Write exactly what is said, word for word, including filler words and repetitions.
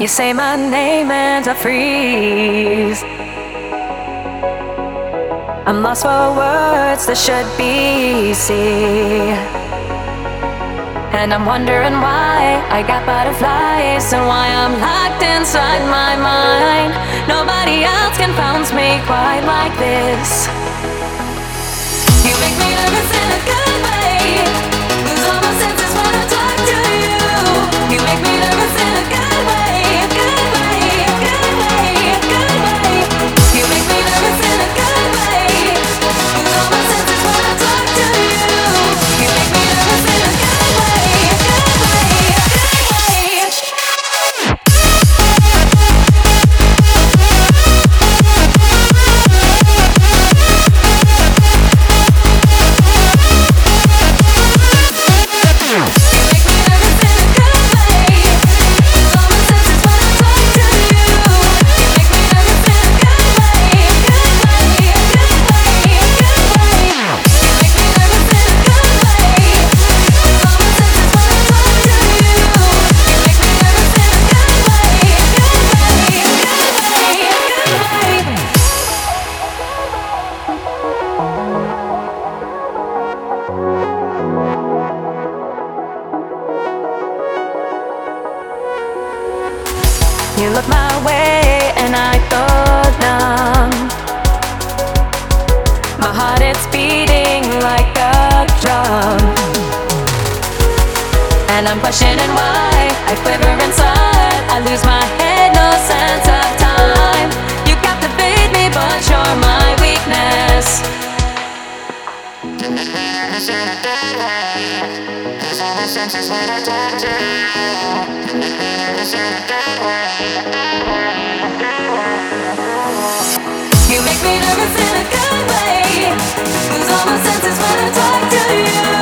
You say my name and I freeze. I'm lost for words that should be seen. And I'm wondering why I got butterflies and why I'm locked inside my mind. Nobody else confounds me quite like this. You make me nervous in a good way. Lose all my senses when I talk to you. You make me nervous in a good way, good way, good way, good way. You make me nervous in a good way. Lose all my senses when I talk to you. You make me nervous in a good way, good way, good way. You look my way and I go numb. My heart it's beating like a drum. And I'm questioning why I quiver inside. I lose my head, no sense of time. You captivate me but you're my weakness. You make me nervous in a good way. Lose all my senses when I talk to you.